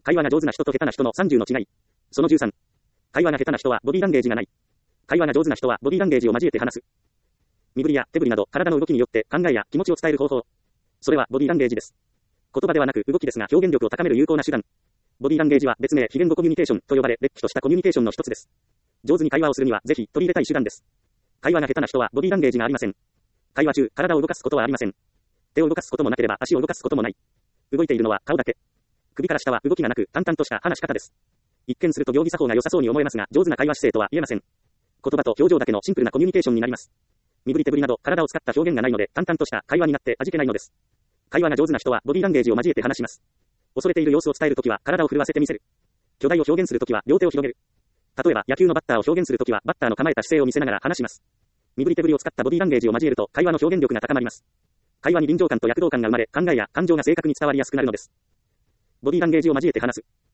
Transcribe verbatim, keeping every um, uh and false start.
会話が上手な人と下手な人のさんじゅうの違い。そのじゅうさん。会話が下手な人はボディランゲージがない。会話が上手な人はボディランゲージを交えて話す。身振りや手振りなど体の動きによって考えや気持ちを伝える方法。それはボディランゲージです。言葉ではなく動きですが表現力を高める有効な手段。ボディランゲージは別名非言語コミュニケーションと呼ばれ、れっきとしたコミュニケーションの一つです。上手に会話をするにはぜひ取り入れたい手段です。会話が下手な人はボディランゲージがありません。会話中、体を動かすことはありません。手を動かすこともなければ足を動かすこともない。動いているのは顔だけ。首から下は動きがなく淡々とした話し方です。一見すると行儀作法が良さそうに思えますが、上手な会話姿勢とは言えません。言葉と表情だけのシンプルなコミュニケーションになります。身振り手振りなど体を使った表現がないので淡々とした会話になって味気ないのです。会話が上手な人はボディランゲージを交えて話します。恐れている様子を伝えるときは体を震わせてみせる。巨大を表現するときは両手を広げる。例えば野球のバッターを表現するときはバッターの構えた姿勢を見せながら話します。身振り手振りを使ったボディランゲージを交えると会話の表現力が高まります。会話に臨場感と躍動感が生まれ、考えや感情が正確に伝わりやすくなるのです。ボディランゲージを交えて話す。